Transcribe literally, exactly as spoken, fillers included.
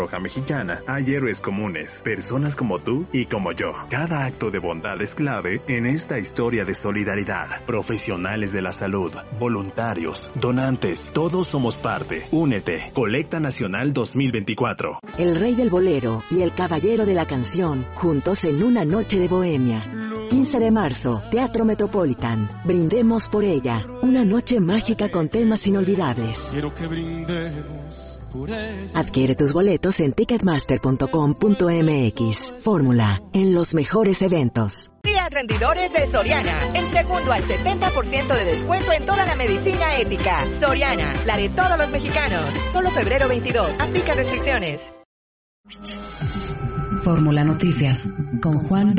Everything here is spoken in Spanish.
Roja Mexicana hay héroes comunes, personas como tú y como yo. Cada acto de bondad es clave en esta historia de solidaridad. Profesionales de la salud, voluntarios, donantes, todos somos parte. Únete. Colecta Nacional dos mil veinticuatro. El rey del bolero y el caballero de la canción, juntos en una noche de bohemia. quince de marzo, Teatro Metropolitan. Brindemos por ella. Una noche mágica con temas inolvidables. Quiero que brindemos por ella. Adquiere tus boletos en ticketmaster punto com punto m x. Fórmula, en los mejores eventos. Días rendidores de Soriana. El segundo al setenta por ciento de descuento en toda la medicina ética. Soriana, la de todos los mexicanos. Solo febrero veintidós. Aplica restricciones. Fórmula Noticias con Juan